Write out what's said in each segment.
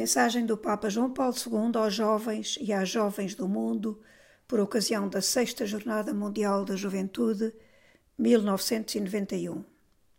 Mensagem do Papa João Paulo II aos jovens e às jovens do mundo, por ocasião da 6ª Jornada Mundial da Juventude, 1991.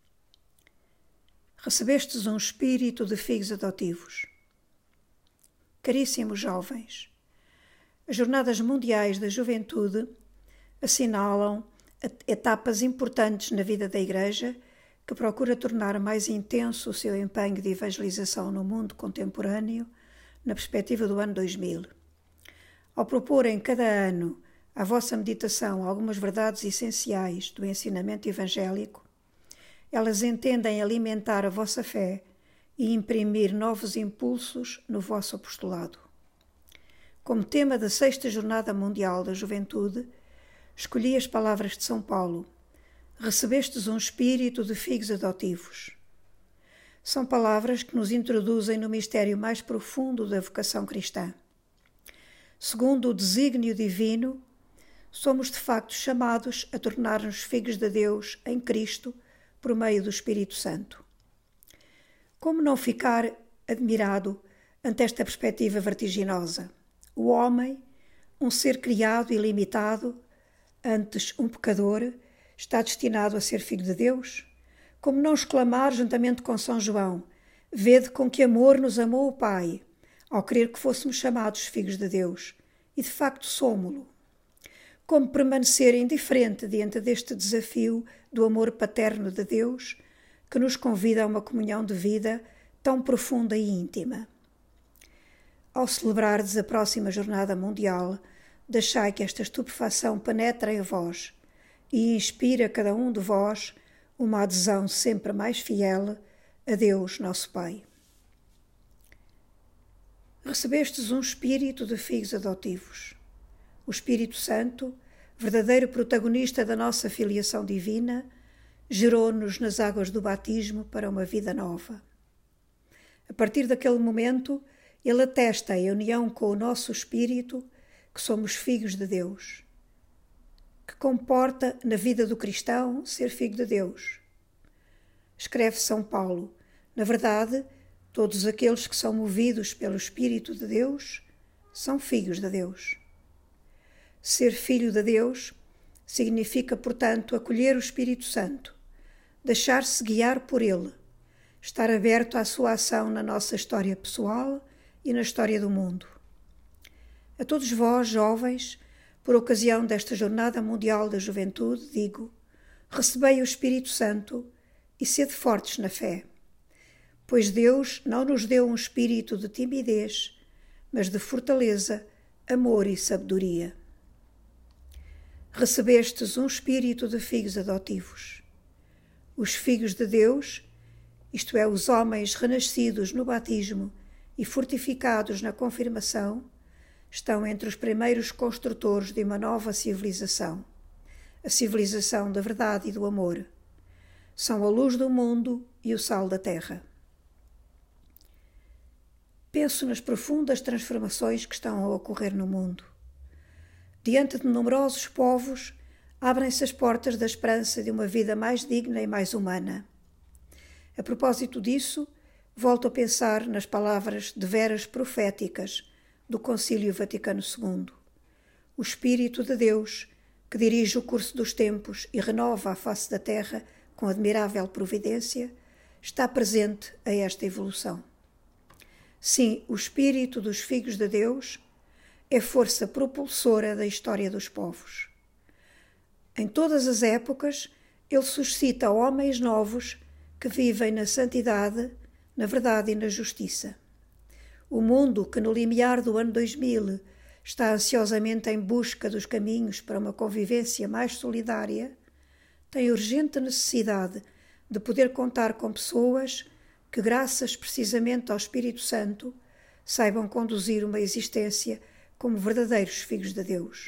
Recebestes um espírito de filhos adotivos. Caríssimos jovens, as Jornadas Mundiais da Juventude assinalam etapas importantes na vida da Igreja, que procura tornar mais intenso o seu empenho de evangelização no mundo contemporâneo, na perspectiva do ano 2000. Ao proporem cada ano à vossa meditação algumas verdades essenciais do ensinamento evangélico, elas entendem alimentar a vossa fé e imprimir novos impulsos no vosso apostolado. Como tema da 6ª Jornada Mundial da Juventude, escolhi as palavras de São Paulo: recebestes um espírito de filhos adotivos. São palavras que nos introduzem no mistério mais profundo da vocação cristã. Segundo o desígnio divino, somos de facto chamados a tornar-nos filhos de Deus em Cristo por meio do Espírito Santo. Como não ficar admirado ante esta perspectiva vertiginosa? O homem, um ser criado e limitado, antes um pecador, está destinado a ser filho de Deus? Como não exclamar juntamente com São João: vede com que amor nos amou o Pai, ao querer que fôssemos chamados filhos de Deus, e de facto somos-lo. Como permanecer indiferente diante deste desafio do amor paterno de Deus, que nos convida a uma comunhão de vida tão profunda e íntima. Ao celebrardes a próxima Jornada Mundial, deixai que esta estupefação penetre em vós e inspire a cada um de vós uma adesão sempre mais fiel a Deus, nosso Pai. Recebestes um espírito de filhos adotivos. O Espírito Santo, verdadeiro protagonista da nossa filiação divina, gerou-nos nas águas do batismo para uma vida nova. A partir daquele momento, ele atesta em união com o nosso espírito que somos filhos de Deus. Que comporta na vida do cristão ser filho de Deus? Escreve São Paulo: na verdade, todos aqueles que são movidos pelo Espírito de Deus são filhos de Deus. Ser filho de Deus significa, portanto, acolher o Espírito Santo, deixar-se guiar por ele, estar aberto à sua ação na nossa história pessoal e na história do mundo. A todos vós, jovens, por ocasião desta Jornada Mundial da Juventude, digo: recebei o Espírito Santo e sede fortes na fé, pois Deus não nos deu um espírito de timidez, mas de fortaleza, amor e sabedoria. Recebestes um espírito de filhos adotivos. Os filhos de Deus, isto é, os homens renascidos no batismo e fortificados na confirmação, estão entre os primeiros construtores de uma nova civilização, a civilização da verdade e do amor. São a luz do mundo e o sal da terra. Penso nas profundas transformações que estão a ocorrer no mundo. Diante de numerosos povos, abrem-se as portas da esperança de uma vida mais digna e mais humana. A propósito disso, volto a pensar nas palavras deveras proféticas do Concílio Vaticano II. O Espírito de Deus, que dirige o curso dos tempos e renova a face da terra com admirável providência, está presente a esta evolução. Sim, o Espírito dos filhos de Deus é força propulsora da história dos povos. Em todas as épocas, ele suscita homens novos que vivem na santidade, na verdade e na justiça. O mundo, que no limiar do ano 2000 está ansiosamente em busca dos caminhos para uma convivência mais solidária, tem urgente necessidade de poder contar com pessoas que, graças precisamente ao Espírito Santo, saibam conduzir uma existência como verdadeiros filhos de Deus.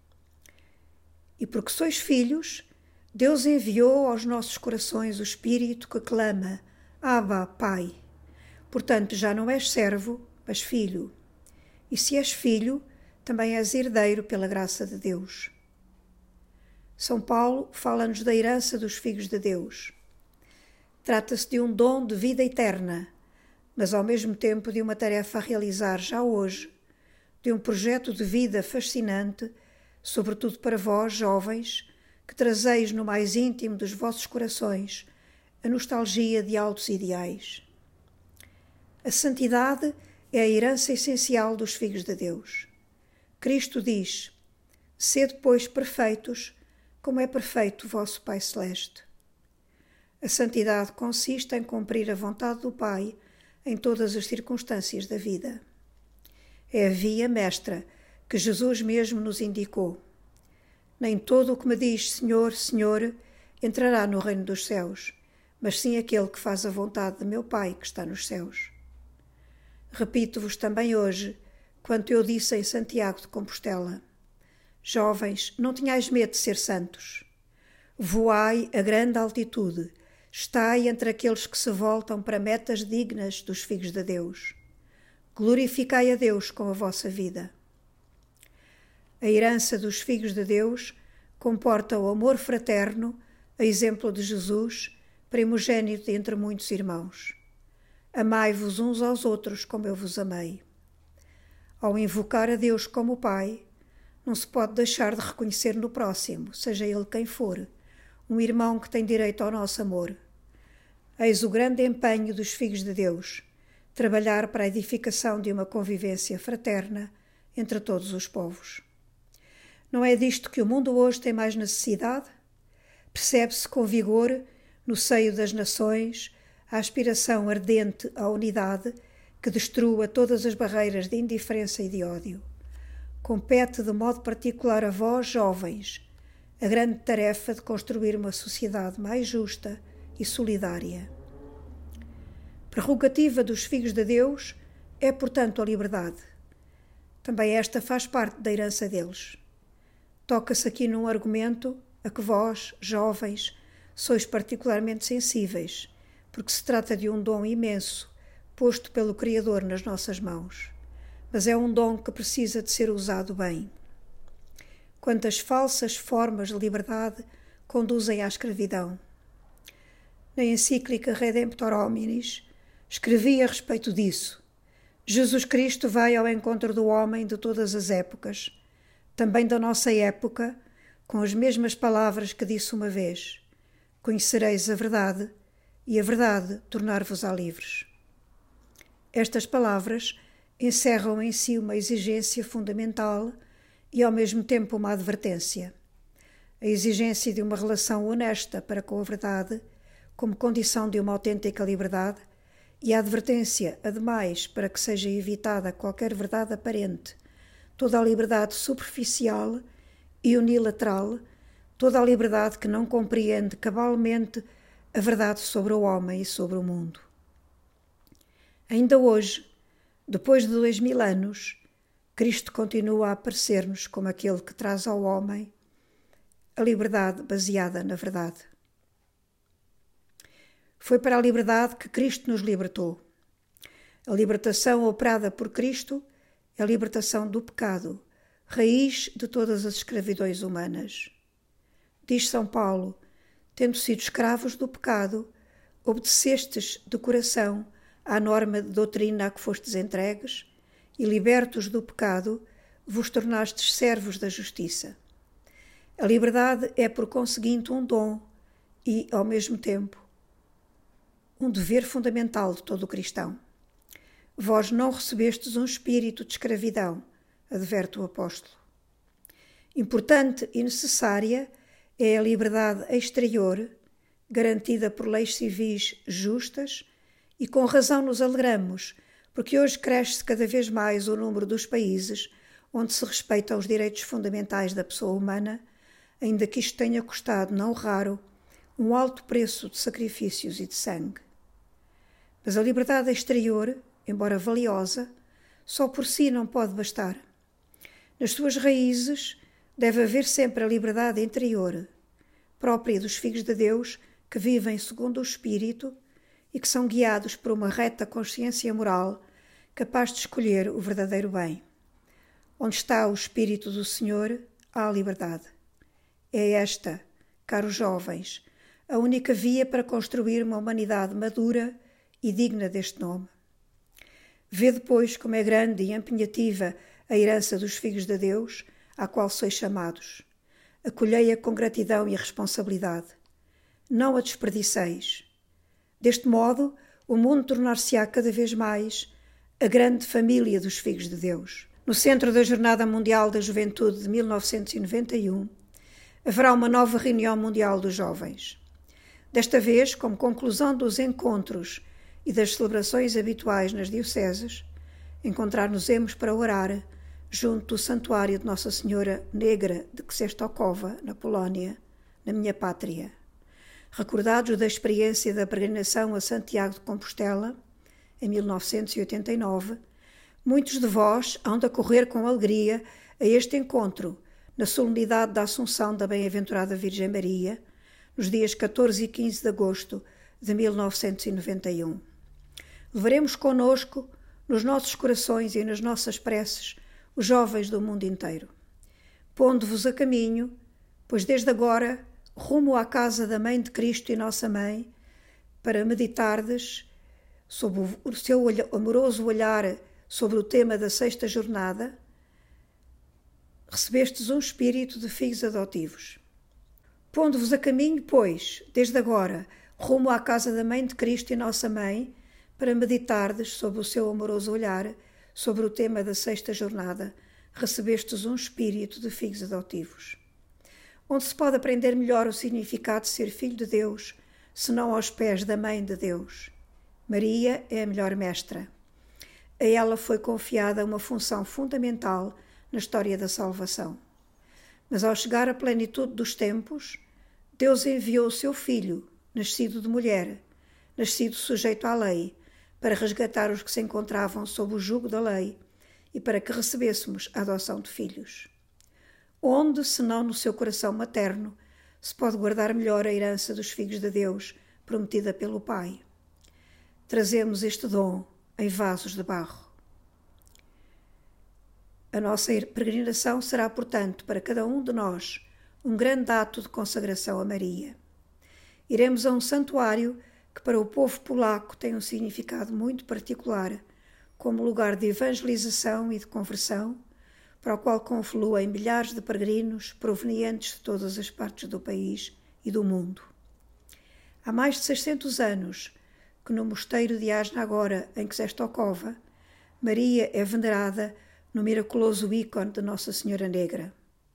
E porque sois filhos, Deus enviou aos nossos corações o Espírito que clama: Abba, Pai. Portanto, já não és servo, mas filho. E se és filho, também és herdeiro pela graça de Deus. São Paulo fala-nos da herança dos filhos de Deus. Trata-se de um dom de vida eterna, mas ao mesmo tempo de uma tarefa a realizar já hoje, de um projeto de vida fascinante, sobretudo para vós, jovens, que trazeis no mais íntimo dos vossos corações a nostalgia de altos ideais. A santidade é a herança essencial dos filhos de Deus. Cristo diz: sede, pois, perfeitos, como é perfeito o vosso Pai Celeste. A santidade consiste em cumprir a vontade do Pai em todas as circunstâncias da vida. É a via mestra que Jesus mesmo nos indicou. Nem todo o que me diz Senhor, Senhor, entrará no reino dos céus, mas sim aquele que faz a vontade de meu Pai que está nos céus. Repito-vos também hoje quanto eu disse em Santiago de Compostela: jovens, não tenhais medo de ser santos. Voai a grande altitude, estai entre aqueles que se voltam para metas dignas dos filhos de Deus. Glorificai a Deus com a vossa vida. A herança dos filhos de Deus comporta o amor fraterno, a exemplo de Jesus, primogênito entre muitos irmãos. Amai-vos uns aos outros como eu vos amei. Ao invocar a Deus como Pai, não se pode deixar de reconhecer no próximo, seja ele quem for, um irmão que tem direito ao nosso amor. Eis o grande empenho dos filhos de Deus, trabalhar para a edificação de uma convivência fraterna entre todos os povos. Não é disto que o mundo hoje tem mais necessidade? Percebe-se com vigor, no seio das nações, a aspiração ardente à unidade que destrua todas as barreiras de indiferença e de ódio. Compete de modo particular a vós, jovens, a grande tarefa de construir uma sociedade mais justa e solidária. Prerrogativa dos filhos de Deus é, portanto, a liberdade. Também esta faz parte da herança deles. Toca-se aqui num argumento a que vós, jovens, sois particularmente sensíveis, porque se trata de um dom imenso, posto pelo Criador nas nossas mãos. Mas é um dom que precisa de ser usado bem. Quantas falsas formas de liberdade conduzem à escravidão. Na encíclica Redemptor Hominis, escrevi a respeito disso. Jesus Cristo vai ao encontro do homem de todas as épocas, também da nossa época, com as mesmas palavras que disse uma vez: conhecereis a verdade, e a verdade tornar-vos-á livres. Estas palavras encerram em si uma exigência fundamental e ao mesmo tempo uma advertência. A exigência de uma relação honesta para com a verdade, como condição de uma autêntica liberdade, e a advertência, ademais, para que seja evitada qualquer verdade aparente, toda a liberdade superficial e unilateral, toda a liberdade que não compreende cabalmente a verdade sobre o homem e sobre o mundo. Ainda hoje, depois de 2000 anos, Cristo continua a aparecer-nos como aquele que traz ao homem a liberdade baseada na verdade. Foi para a liberdade que Cristo nos libertou. A libertação operada por Cristo é a libertação do pecado, raiz de todas as escravidões humanas. Diz São Paulo: tendo sido escravos do pecado, obedecestes de coração à norma de doutrina a que fostes entregues, e libertos do pecado, vos tornastes servos da justiça. A liberdade é, por conseguinte, um dom e, ao mesmo tempo, um dever fundamental de todo cristão. Vós não recebestes um espírito de escravidão, adverte o apóstolo. Importante e necessária é a liberdade exterior, garantida por leis civis justas, e com razão nos alegramos, porque hoje cresce cada vez mais o número dos países onde se respeitam os direitos fundamentais da pessoa humana, ainda que isto tenha custado, não raro, um alto preço de sacrifícios e de sangue. Mas a liberdade exterior, embora valiosa, só por si não pode bastar. Nas suas raízes deve haver sempre a liberdade interior, própria dos filhos de Deus que vivem segundo o Espírito e que são guiados por uma reta consciência moral capaz de escolher o verdadeiro bem. Onde está o Espírito do Senhor, há a liberdade. É esta, caros jovens, a única via para construir uma humanidade madura e digna deste nome. Vede, pois, como é grande e empenhativa a herança dos filhos de Deus, à qual sois chamados. Acolhei-a com gratidão e responsabilidade. Não a desperdiceis. Deste modo, o mundo tornar-se-á cada vez mais a grande família dos filhos de Deus. No centro da Jornada Mundial da Juventude de 1991, haverá uma nova reunião mundial dos jovens. Desta vez, como conclusão dos encontros e das celebrações habituais nas dioceses, encontrar-nos-emos para orar junto do Santuário de Nossa Senhora Negra de Częstochowa, na Polónia, na minha pátria. Recordados da experiência da peregrinação a Santiago de Compostela, em 1989, muitos de vós hão de acorrer com alegria a este encontro, na solenidade da Assunção da Bem-aventurada Virgem Maria, nos dias 14 e 15 de agosto de 1991. Levaremos conosco, nos nossos corações e nas nossas preces, os jovens do mundo inteiro. Pondo-vos a caminho, pois desde agora, rumo à casa da Mãe de Cristo e Nossa Mãe, para meditardes sob o seu amoroso olhar sobre o tema da sexta jornada, recebestes um espírito de filhos adotivos. Pondo-vos a caminho, pois, desde agora, rumo à casa da Mãe de Cristo e Nossa Mãe, para meditardes sob o seu amoroso olhar sobre o tema da sexta jornada, recebestes um espírito de filhos adotivos. Onde se pode aprender melhor o significado de ser filho de Deus, senão aos pés da Mãe de Deus. Maria é a melhor mestra. A ela foi confiada uma função fundamental na história da salvação. Mas ao chegar à plenitude dos tempos, Deus enviou o seu Filho, nascido de mulher, nascido sujeito à lei, para resgatar os que se encontravam sob o jugo da lei e para que recebêssemos a adoção de filhos. Onde, senão no seu coração materno, se pode guardar melhor a herança dos filhos de Deus prometida pelo Pai? Trazemos este dom em vasos de barro. A nossa peregrinação será, portanto, para cada um de nós, um grande ato de consagração a Maria. Iremos a um santuário que para o povo polaco tem um significado muito particular, como lugar de evangelização e de conversão, para o qual confluem milhares de peregrinos provenientes de todas as partes do país e do mundo. Há mais de 600 anos que no mosteiro de Jasna-Góra, em Częstochowa, Maria é venerada no miraculoso ícone de Nossa Senhora Negra.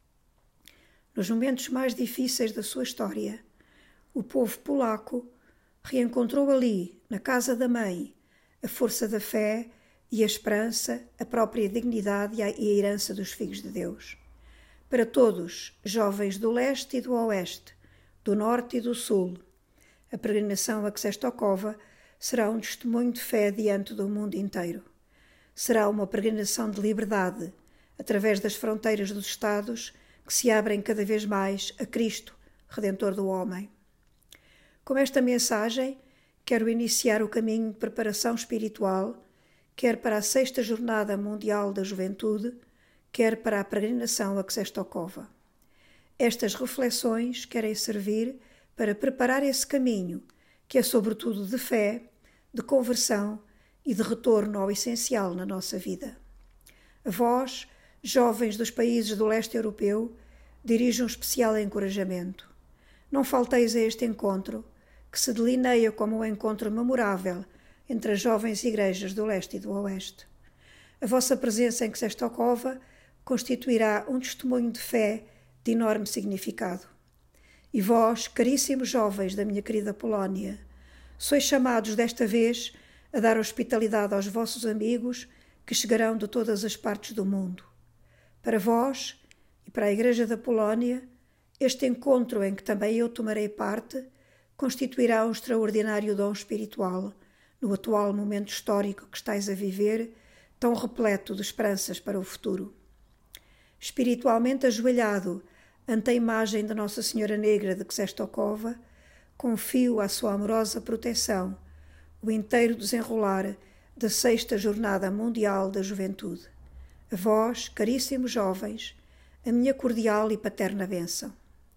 Nos momentos mais difíceis da sua história, o povo polaco reencontrou ali, na casa da Mãe, a força da fé e a esperança, a própria dignidade e a herança dos filhos de Deus. Para todos, jovens do leste e do oeste, do norte e do sul, a peregrinação a Częstochowa será um testemunho de fé diante do mundo inteiro. Será uma peregrinação de liberdade, através das fronteiras dos Estados que se abrem cada vez mais a Cristo, Redentor do homem. Com esta mensagem, quero iniciar o caminho de preparação espiritual, quer para a sexta Jornada Mundial da Juventude, quer para a peregrinação a Częstochowa. Estas reflexões querem servir para preparar esse caminho, que é sobretudo de fé, de conversão e de retorno ao essencial na nossa vida. A vós, jovens dos países do leste europeu, dirijo um especial encorajamento. Não falteis a este encontro, que se delineia como um encontro memorável entre as jovens igrejas do leste e do oeste. A vossa presença em Częstochowa constituirá um testemunho de fé de enorme significado. E vós, caríssimos jovens da minha querida Polónia, sois chamados desta vez a dar hospitalidade aos vossos amigos que chegarão de todas as partes do mundo. Para vós e para a Igreja da Polónia, este encontro em que também eu tomarei parte constituirá um extraordinário dom espiritual no atual momento histórico que estáis a viver, tão repleto de esperanças para o futuro. Espiritualmente ajoelhado ante a imagem de Nossa Senhora Negra de Częstochowa, confio à sua amorosa proteção o inteiro desenrolar da sexta Jornada Mundial da Juventude. A vós, caríssimos jovens, a minha cordial e paterna bênção.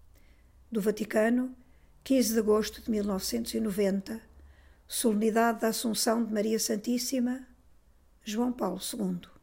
Do Vaticano, 15 de agosto de 1990, solenidade da Assunção de Maria Santíssima, João Paulo II.